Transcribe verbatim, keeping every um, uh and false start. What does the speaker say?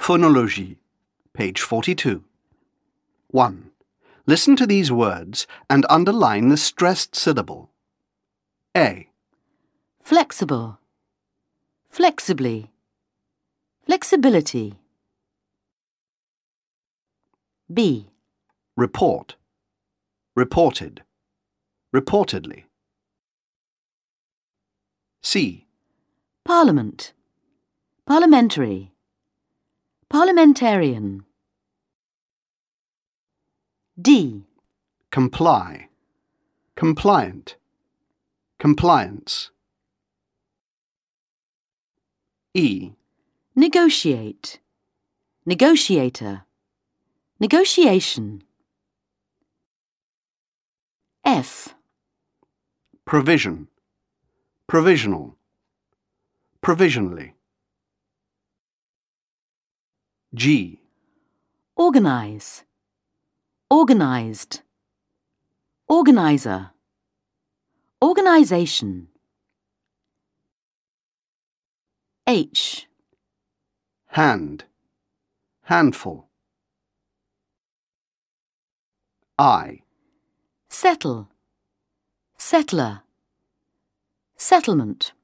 Phonologie, page forty-two. one. Listen to these words and underline the stressed syllable. A. Flexible, flexibly, flexibility. B. Report, reported, reportedly. C. Parliament, parliamentary, parliamentarian. D. Comply, compliant, compliance. E. Negotiate, negotiator, negotiation. F. Provision, provisional, provisionally. G. Organize, organized, organizer, organization. H. Hand, handful. I. Settle, settler, settlement.